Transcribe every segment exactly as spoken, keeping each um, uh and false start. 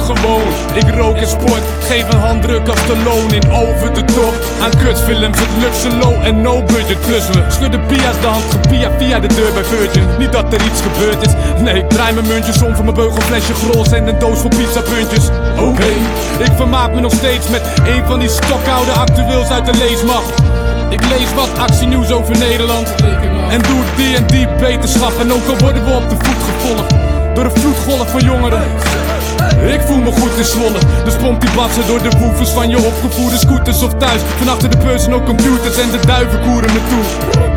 gewoon. Ik rook en sport, geef een handdruk als de loon. In over de top, aan kutfilms, het lukt zo low en no budget. Plus we schudden pia's de hand, via via de deur bij Virgin. Niet dat er iets gebeurd is, nee ik draai mijn muntjes om voor mijn beugelflesje gros en een doos vol pizzapuntjes. Oké, okay. Ik vermaak me nog steeds met een van die stokoude actueels uit de leesmacht. Ik lees wat actienieuws over Nederland en doe die en die beterschap. En ook al worden we op de voet gevolgd door een vloedgolf van jongeren. Ik voel me goed in Zwolle, dus pompt die batsen door de woefers van je opgevoerde scooters of thuis. Van achter de personal computers en de duiven koeren me toe.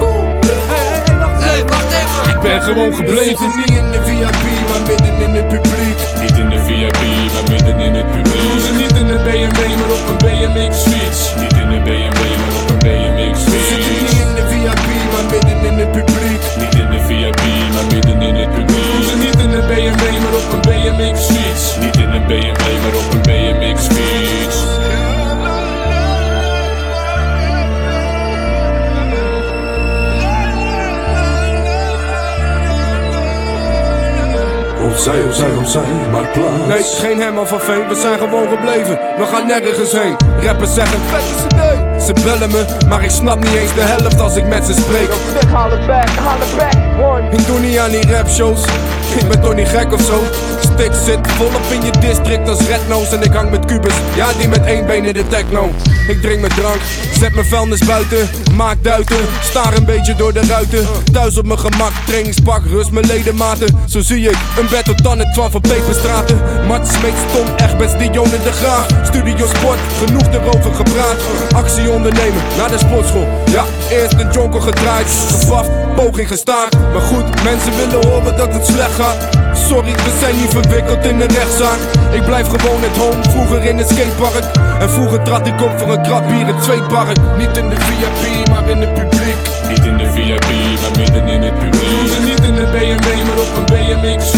Hey, wacht even. Ik ben gewoon gebleven. Niet in de V I P, maar midden in het publiek. Niet in de V I P, maar midden in het publiek. Doen ze niet in de B M W, maar op een B M X fiets. Niet in de B M W, maar op een B M X We zitten fiets. niet in de V I P, maar midden in het publiek. Niet in de V I P, maar midden in het publiek. Doen ze niet in de B M W, maar op een B M X fiets. Niet in een B M W, maar op een B M X fiets. Opzij, opzij, opzij, maak plaats. Nee, geen Herman van Veen, we zijn gewoon gebleven. We gaan nergens heen. Rappers zeggen vette cd. Ze bellen me, maar ik snap niet eens de helft als ik met ze spreek. Haal het back, haal het back, one. Ik doe niet aan die rapshows, ik ben toch niet gek of zo. Stick zit volop in je district als Rednose. En ik hang met kubus, ja die met één been in de techno. Ik drink mijn drank, zet mijn vuilnis buiten. Maak duiten, staar een beetje door de ruiten. Thuis op mijn gemak, trainingspak, rust mijn ledematen. Zo zie ik een battle dan het twaalf van Peperstraten. Mats Smeet, Stom, Egberts, Dion in de graag. Studio Sport, genoeg erover gepraat. Actie ondernemen, naar de sportschool. Ja, eerst een jonker gedraaid, gevaft, poging gestaard. Maar goed, mensen willen horen dat het slecht gaat. Sorry, we zijn niet verwikkeld in een rechtszaak. Ik blijf gewoon at home, vroeger in het skatepark. En vroeger trad ik op voor een krap bier in het zweetpark. Niet in de V I P, maar in het publiek. Niet in de V I P, maar midden in het publiek. Doen ze niet in de B M W, maar op een B M X